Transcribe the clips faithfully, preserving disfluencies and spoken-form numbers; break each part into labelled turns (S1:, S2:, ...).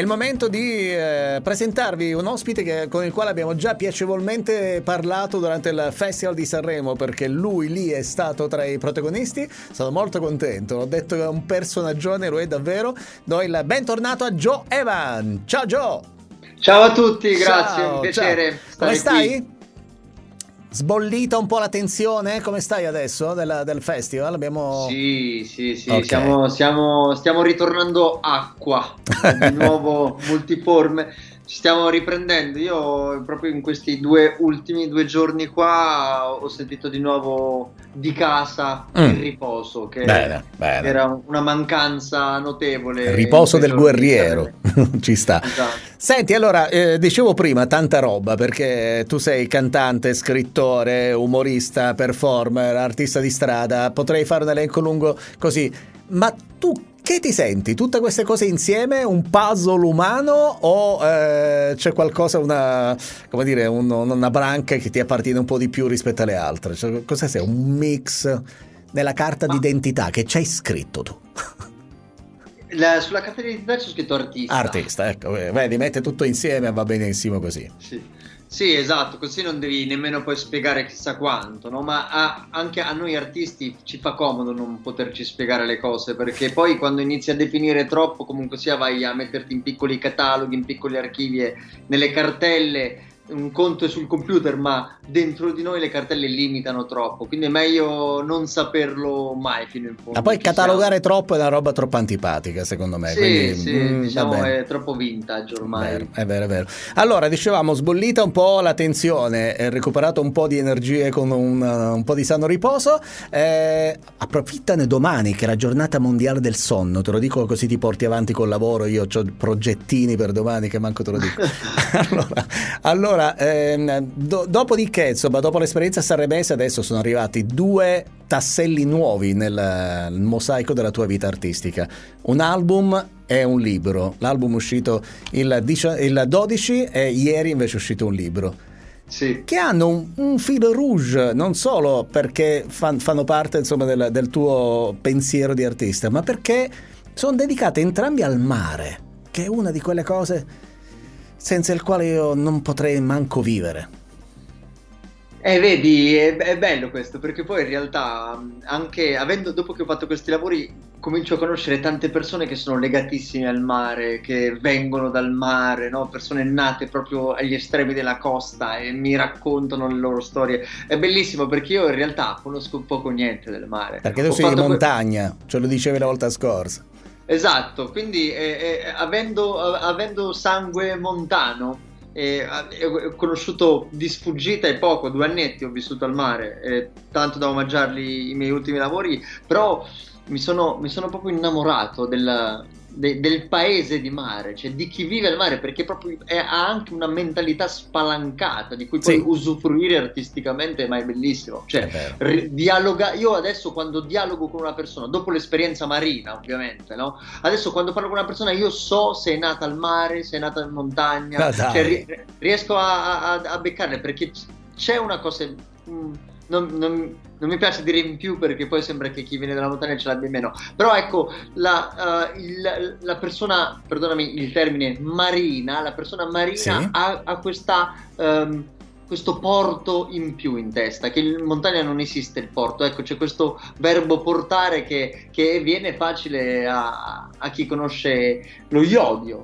S1: il momento di eh, presentarvi un ospite che, con il quale abbiamo già piacevolmente parlato durante il Festival di Sanremo, perché lui lì è stato tra i protagonisti. Sono molto contento, l'ho detto che è un personaggione, lo è davvero. Do il bentornato a Joe Evan. Ciao Joe!
S2: Ciao a tutti, grazie,
S1: Ciao,
S2: un piacere.
S1: Come stai?
S2: Qui.
S1: Sbollita un po' la tensione? Come stai adesso del, del festival? Abbiamo...
S2: Sì, sì, sì,
S1: Okay.
S2: siamo, siamo, stiamo ritornando acqua, di nuovo multiforme, ci stiamo riprendendo. Io proprio in questi due ultimi due giorni qua ho sentito di nuovo di casa
S1: Mm.
S2: il riposo, che
S1: Bene, bene.
S2: era una mancanza notevole.
S1: Il riposo
S2: in quei
S1: del
S2: giorni.
S1: guerriero. Ci sta.
S2: Esatto.
S1: Senti, allora, eh, dicevo prima, tanta roba, perché tu sei cantante, scrittore, umorista, performer, artista di strada, potrei fare un elenco lungo così, ma tu che ti senti? Tutte queste cose insieme, un puzzle umano o eh, c'è qualcosa, una, come dire, un, una branca che ti appartiene un po' di più rispetto alle altre? Cioè, cosa sei? Un mix nella carta
S2: Ma-
S1: d'identità che c'hai scritto tu?
S2: La- sulla carta d'identità c'è scritto artista.
S1: Artista, ecco, eh, vedi, mette tutto insieme e va benissimo così.
S2: Sì. Sì, esatto, così non devi nemmeno poi spiegare chissà quanto, no? Ma a- anche a noi artisti ci fa comodo non poterci spiegare le cose, perché poi quando inizi a definire troppo, comunque sia, vai a metterti in piccoli cataloghi, in piccoli archivi, e nelle cartelle. Un conto è sul computer, ma dentro di noi le cartelle limitano troppo, quindi è meglio non saperlo mai fino in fondo.
S1: Ma poi
S2: Ci
S1: catalogare
S2: siamo.
S1: troppo è una roba troppo antipatica, secondo me.
S2: Sì,
S1: Quindi,
S2: sì,
S1: mm,
S2: diciamo
S1: vabbè.
S2: è troppo vintage ormai.
S1: Vero, è vero, è vero. Allora, dicevamo, sbollita un po' la tensione, eh, recuperato un po' di energie con un, uh, un po' di sano riposo. Eh, approfittane domani, che è la giornata mondiale del sonno. Te lo dico così ti porti avanti col lavoro. Io ho progettini per domani che manco te lo dico. allora, allora ehm, do- dopodiché, insomma, dopo l'esperienza sanremese, adesso sono arrivati due tasselli nuovi nel, nel mosaico della tua vita artistica. Un album e un libro. L'album è uscito il, dici- il dodici e ieri invece è uscito un libro
S2: Sì.
S1: che hanno un, un fil rouge, non solo perché fan- fanno parte, insomma, del, del tuo pensiero di artista, ma perché sono dedicate entrambi al mare, che è una di quelle cose senza il quale io non potrei manco vivere.
S2: Eh, vedi, è, è bello questo, perché poi in realtà mh, anche avendo, dopo che ho fatto questi lavori, comincio a conoscere tante persone che sono legatissime al mare, che vengono dal mare, no? Persone nate proprio agli estremi della costa e mi raccontano le loro storie. È bellissimo perché io in realtà conosco poco o niente del mare.
S1: Perché tu
S2: Ho
S1: sei di
S2: fatto que-
S1: montagna, ce lo dicevi la volta scorsa.
S2: Esatto, quindi eh, eh, avendo, avendo sangue montano, eh, ho conosciuto di sfuggita e poco, due annetti ho vissuto al mare, eh, tanto da omaggiarli i miei ultimi lavori, però mi sono, mi sono proprio innamorato del, de- del paese di mare, cioè di chi vive al mare, perché proprio è- ha anche una mentalità spalancata di cui poi
S1: Sì.
S2: usufruire artisticamente, ma è bellissimo. Cioè,
S1: È vero.
S2: ri- dialoga- io adesso quando dialogo con una persona, dopo l'esperienza marina ovviamente, no? Adesso quando parlo con una persona io so se è nata al mare, se è nata in montagna,
S1: Ah, dai.
S2: cioè, ri- riesco a, a, a beccarle, perché c- c'è una cosa, mh, non, non- non mi piace dire in più perché poi sembra che chi viene dalla montagna ce l'abbia in meno, però ecco la, uh, il- la persona, perdonami il termine, marina, la persona marina
S1: Sì.
S2: ha, ha questa... ehm, questo porto in più in testa, che in montagna non esiste il porto, ecco, c'è questo verbo portare che, che viene facile a, a chi conosce lo iodio.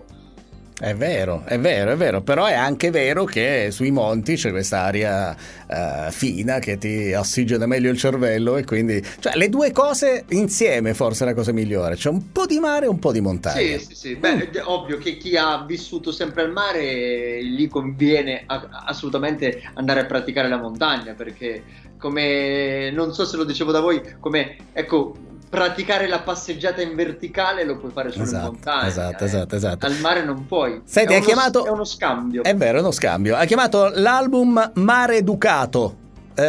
S1: È vero, è vero, è vero, però è anche vero che sui monti c'è quest'aria eh, fina che ti ossigena meglio il cervello e quindi, cioè, le due cose insieme forse è la cosa migliore, c'è un po' di mare e un po' di montagna.
S2: Sì, sì, sì. Beh, è ovvio che chi ha vissuto sempre al mare gli conviene a- assolutamente andare a praticare la montagna, perché come non so se lo dicevo da voi, come ecco, praticare la passeggiata in verticale lo puoi fare solo
S1: Esatto,
S2: in montagna.
S1: esatto,
S2: eh.
S1: esatto, esatto.
S2: Al mare non puoi.
S1: Senti,
S2: è,
S1: hai
S2: uno,
S1: chiamato-
S2: è uno scambio.
S1: È vero, è uno scambio. Ha chiamato l'album Mare Educato.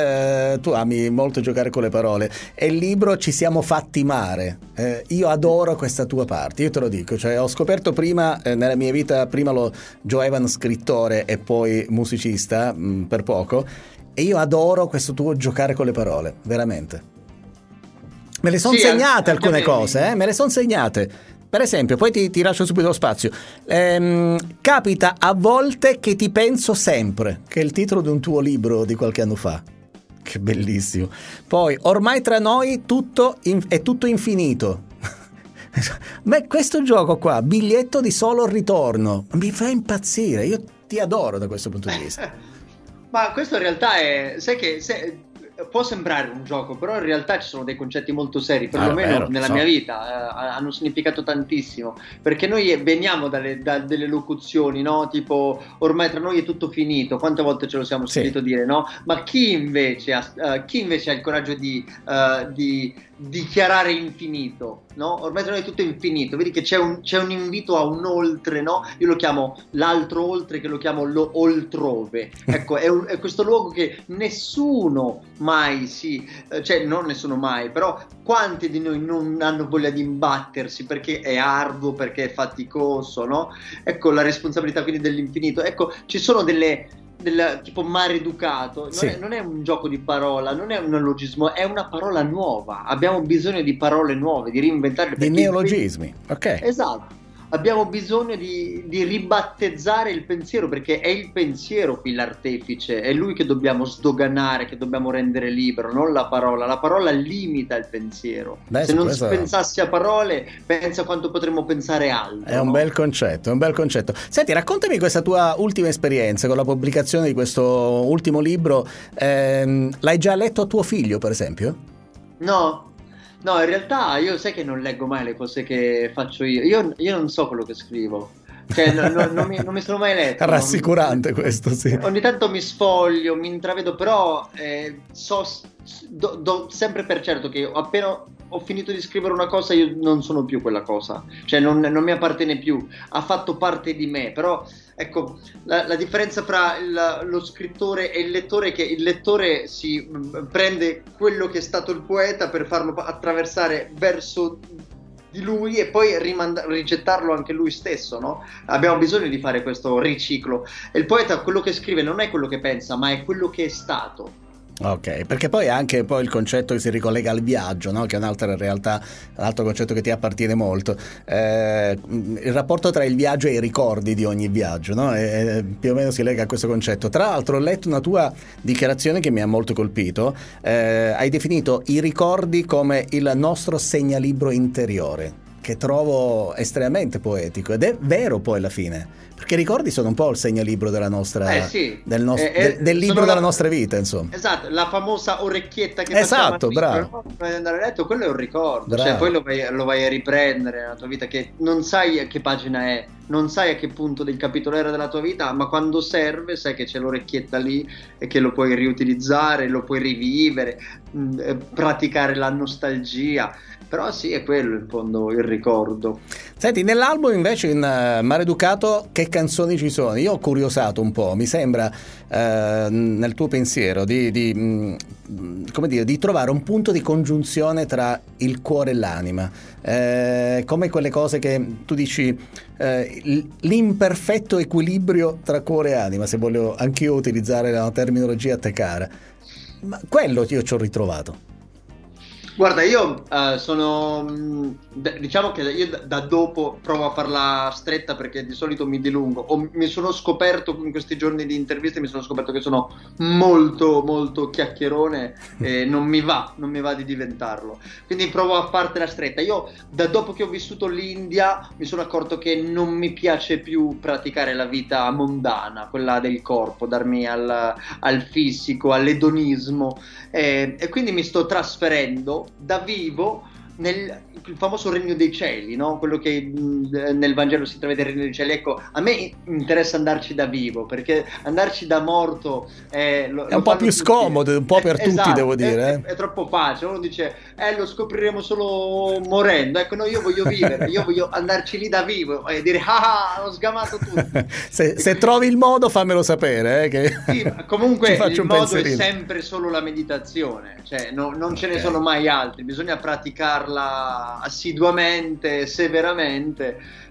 S1: Eh, tu ami molto giocare con le parole. E il libro Ci siamo fatti mare. Eh, io adoro questa tua parte, io te lo dico. Cioè, ho scoperto prima, eh, nella mia vita, prima lo Joe Evan scrittore e poi musicista, mh, per poco. E io adoro questo tuo giocare con le parole, veramente. Me le sono
S2: Sì,
S1: segnate
S2: anche a
S1: alcune
S2: me
S1: cose,
S2: mi-
S1: eh? Me le sono segnate. per esempio, poi ti, ti lascio subito lo spazio, ehm, capita a volte che ti penso sempre, che è il titolo di un tuo libro di qualche anno fa. Che bellissimo. Poi, ormai tra noi tutto in, è tutto infinito. Ma questo gioco qua, biglietto di solo ritorno, mi fa impazzire. Io ti adoro da questo punto di vista.
S2: Ma questo in realtà è, sai che se, può sembrare un gioco, però in realtà ci sono dei concetti molto seri, perlomeno
S1: ah, vero,
S2: nella
S1: so.
S2: mia vita, eh, hanno significato tantissimo, perché noi veniamo dalle, da delle locuzioni, no? Tipo, ormai tra noi è tutto finito, quante volte ce lo siamo sentito sì. dire, no? Ma chi invece ha, uh, chi invece ha il coraggio di, uh, di dichiarare infinito, no? Ormai tra noi è tutto infinito, vedi che c'è un, c'è un invito a un oltre, no? Io lo chiamo l'altro oltre, che lo chiamo lo oltrove. Ecco, è, un, è questo luogo che nessuno mai si, cioè non nessuno mai, però quanti di noi non hanno voglia di imbattersi perché è arduo, perché è faticoso, no? Ecco la responsabilità quindi dell'infinito. Ecco, ci sono delle del tipo maleducato, non, sì. è, non è un gioco di parola, non è un neologismo, è una parola nuova. Abbiamo bisogno di parole nuove, di reinventarle,
S1: di neologismi, ok,
S2: esatto. Abbiamo bisogno di, di ribattezzare il pensiero, perché è il pensiero qui l'artefice, è lui che dobbiamo sdoganare, che dobbiamo rendere libero, non la parola. La parola limita il pensiero. Beh, se non questo... si pensasse a parole, pensa quanto potremmo pensare altro.
S1: È un
S2: no?
S1: bel concetto, è un bel concetto. Senti, raccontami questa tua ultima esperienza con la pubblicazione di questo ultimo libro. Ehm, l'hai già letto a tuo figlio, per esempio?
S2: No. No, in realtà io sai che non leggo mai le cose che faccio io. Io, io non so quello che scrivo. Cioè, no, no, non, mi, non mi sono mai letto.
S1: Rassicurante
S2: no?
S1: questo, sì.
S2: Ogni tanto mi sfoglio, mi intravedo, però eh, so do, do sempre per certo che appena ho finito di scrivere una cosa io non sono più quella cosa. Cioè, non, non mi appartiene più. Ha fatto parte di me, però... Ecco, la, la differenza fra il, lo scrittore e il lettore è che il lettore si mh, prende quello che è stato il poeta per farlo attraversare verso di lui e poi rimanda- rigettarlo anche lui stesso, no? Abbiamo bisogno di fare questo riciclo. E il poeta quello che scrive non è quello che pensa, ma è quello che è stato.
S1: Ok, perché poi anche poi il concetto che si ricollega al viaggio, no? Che è un'altra realtà, un altro concetto che ti appartiene molto, eh, il rapporto tra il viaggio e i ricordi di ogni viaggio, no? E, più o meno si lega a questo concetto. Tra l'altro ho letto una tua dichiarazione che mi ha molto colpito, eh, hai definito i ricordi come il nostro segnalibro interiore, che trovo estremamente poetico ed è vero poi alla fine, perché i ricordi sono un po' il segnalibro della nostra
S2: eh sì,
S1: del, nost-
S2: eh,
S1: del, del libro della
S2: la,
S1: nostra vita, insomma.
S2: Esatto, la famosa orecchietta che
S1: esatto,
S2: facciamo
S1: bravo.
S2: Prima di andare a letto, quello è un ricordo,
S1: bravo.
S2: Cioè poi lo vai, lo vai a riprendere nella tua vita, che non sai a che pagina è, non sai a che punto del capitolo era della tua vita, ma quando serve sai che c'è l'orecchietta lì e che lo puoi riutilizzare, lo puoi rivivere, mh, praticare la nostalgia. Però sì, è quello in fondo il ricordo.
S1: Senti, nell'album invece in uh, Maleducato che canzoni ci sono? Io ho curiosato un po', mi sembra uh, nel tuo pensiero di, di, mh, come dire, di trovare un punto di congiunzione tra il cuore e l'anima, eh, come quelle cose che tu dici, eh, l'imperfetto equilibrio tra cuore e anima, se voglio anch'io utilizzare la terminologia a te cara. Ma quello io ci ho ritrovato.
S2: Guarda, io uh, sono, d- diciamo che io da, da dopo provo a farla stretta perché di solito mi dilungo, o mi sono scoperto in questi giorni di interviste, mi sono scoperto che sono molto molto chiacchierone e non mi va, non mi va di diventarlo, quindi provo a fartela stretta. Io da dopo che ho vissuto l'India mi sono accorto che non mi piace più praticare la vita mondana, quella del corpo, darmi al, al fisico, all'edonismo, e, e quindi mi sto trasferendo da vivo nel il famoso regno dei cieli, no? Quello che mh, nel Vangelo si intravede il regno dei cieli. Ecco, a me interessa andarci da vivo, perché andarci da morto è, lo,
S1: è un po' più tutti. Scomodo, un po' per è, tutti, esatto, devo dire.
S2: È,
S1: eh.
S2: è, è troppo facile. Uno dice, eh, lo scopriremo solo morendo. Ecco, no, io voglio vivere, io voglio andarci lì da vivo e dire, ah, ho sgamato tutto.
S1: se, se trovi il modo, fammelo sapere. Eh, che
S2: sì, comunque il modo
S1: pensierino.
S2: È sempre solo la meditazione, cioè no, non ce
S1: okay.
S2: ne sono mai altri, bisogna praticarla assiduamente, severamente,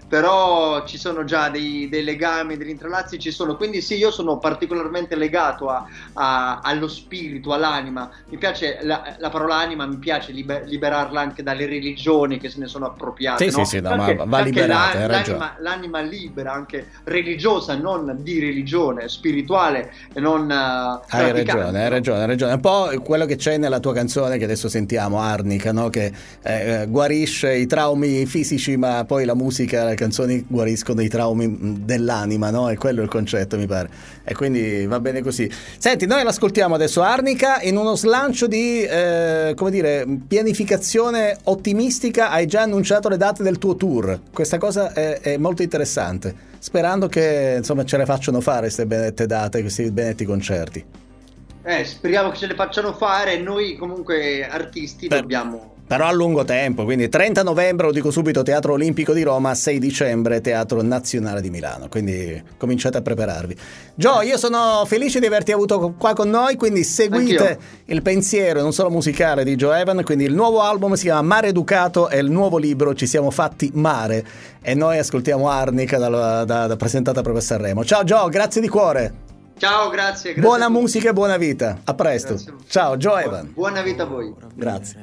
S2: però ci sono già dei, dei legami, degli intralazzi ci sono, quindi sì, io sono particolarmente legato a, a, allo spirito, all'anima. Mi piace la, la parola anima, mi piace liber, liberarla anche dalle religioni che se ne sono appropriate.
S1: Sì,
S2: no?
S1: sì, sì, no,
S2: anche,
S1: ma va liberata,
S2: la,
S1: hai ragione.
S2: l'anima, l'anima libera, anche religiosa, non di religione, spirituale e non uh,
S1: hai ragione,
S2: no?
S1: hai ragione, hai ragione. Un po' quello che c'è nella tua canzone che adesso sentiamo, Arnica, no? Che eh, guarisce i traumi fisici, ma poi la musica, le canzoni guariscono i traumi dell'anima, no? E quello è il concetto, mi pare. E quindi va bene così. Senti, noi l'ascoltiamo adesso, Arnica, in uno slancio di, eh, come dire, pianificazione ottimistica. Hai già annunciato le date del tuo tour. Questa cosa è, è molto interessante, sperando che insomma ce le facciano fare queste benedette date, questi benedetti concerti.
S2: Eh, speriamo che ce le facciano fare. Noi comunque artisti
S1: Beh,
S2: dobbiamo...
S1: Però a lungo tempo, quindi trenta novembre, lo dico subito, Teatro Olimpico di Roma, sei dicembre Teatro Nazionale di Milano, quindi cominciate a prepararvi. Gio, io sono felice di averti avuto qua con noi, quindi seguite
S2: Anch'io.
S1: il pensiero non solo musicale di Joe Evan, quindi il nuovo album si chiama Mare Educato e il nuovo libro Ci siamo fatti mare, e noi ascoltiamo Arnica da, da, da presentata proprio a Sanremo. Ciao Gio, grazie di cuore.
S2: Ciao, grazie. grazie
S1: Buona musica e buona vita, a presto.
S2: Grazie.
S1: Ciao Joe Evan.
S2: Buona vita a voi.
S1: Grazie.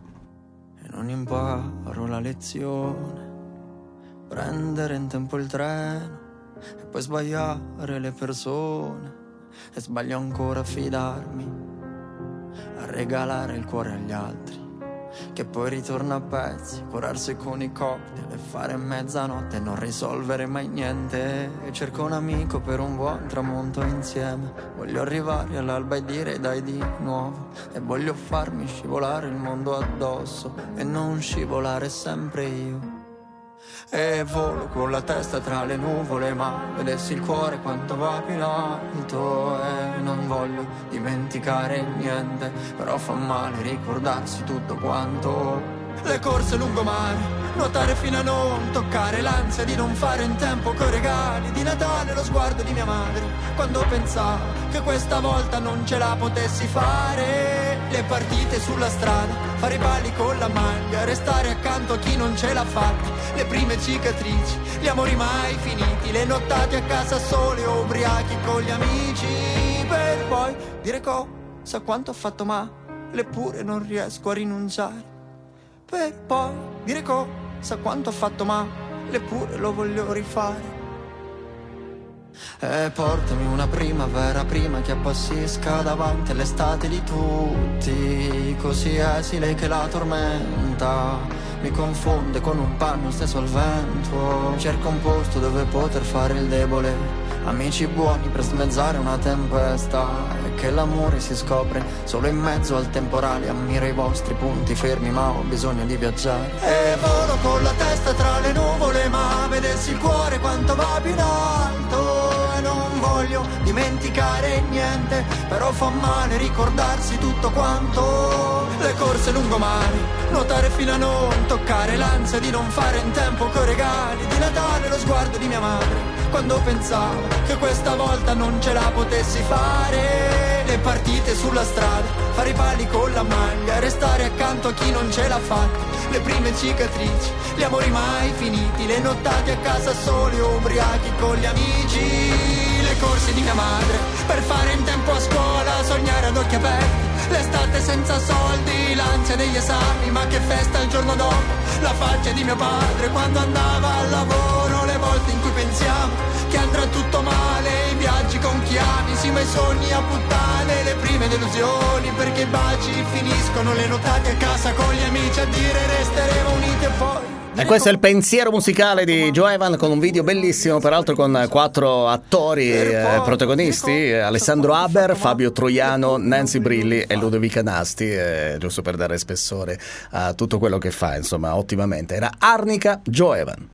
S3: Non imparo la lezione, prendere in tempo il treno e poi sbagliare le persone, e sbaglio ancora a fidarmi, a regalare il cuore agli altri, che poi ritorna a pezzi, curarsi con i cocktail e fare mezzanotte e non risolvere mai niente. E cerco un amico per un buon tramonto insieme, voglio arrivare all'alba e dire dai di nuovo, e voglio farmi scivolare il mondo addosso e non scivolare sempre io. E volo con la testa tra le nuvole, ma vedessi il cuore quanto va più in alto. E non voglio dimenticare niente, però fa male ricordarsi tutto quanto. Le corse lungomare, nuotare fino a non toccare, l'ansia di non fare in tempo coi regali di Natale, lo sguardo di mia madre quando pensavo che questa volta non ce la potessi fare. Le partite sulla strada, fare i balli con la maglia, restare accanto a chi non ce l'ha fatta, le prime cicatrici, gli amori mai finiti, le nottate a casa soli o ubriachi con gli amici, per poi dire cosa quanto ho fatto ma eppure non riesco a rinunciare, per poi dire cosa quanto ho fatto ma eppure lo voglio rifare. E portami una primavera prima che appassisca davanti all'estate di tutti, così esile che la tormenta mi confonde con un panno steso al vento. Cerco un posto dove poter fare il debole, amici buoni per smezzare una tempesta, e che l'amore si scopre solo in mezzo al temporale. Ammiro i vostri punti fermi ma ho bisogno di viaggiare. E volo con la testa tra le nuvole, ma vedessi il cuore quanto va più in alto. E non voglio dimenticare niente, però fa male ricordarsi tutto quanto. Le corse lungomare, nuotare fino a non toccare, l'ansia di non fare in tempo coi regali di Natale, lo sguardo di mia madre quando pensavo che questa volta non ce la potessi fare. Le partite sulla strada, fare i pali con la maglia, restare accanto a chi non ce l'ha fatta, le prime cicatrici, gli amori mai finiti, le nottate a casa soli o ubriachi con gli amici. Le corse di mia madre per fare in tempo a scuola, sognare ad occhi aperti, l'estate senza soldi, l'ansia degli esami, ma che festa il giorno dopo, la faccia di mio padre quando andava al lavoro, le volte in cui pensiamo che andrà tutto male, i viaggi con chi ami, sì ma i sogni a puttane, le prime delusioni perché i baci finiscono, le notate a casa con gli amici a dire resteremo uniti e poi.
S1: E questo è il pensiero musicale di Joe Evan, con un video bellissimo, peraltro con quattro attori eh, protagonisti, Alessandro Haber, Fabio Troiano, Nancy Brilli e Ludovica Nasti, eh, giusto per dare spessore a tutto quello che fa, insomma, ottimamente. Era Arnica, Joe Evan.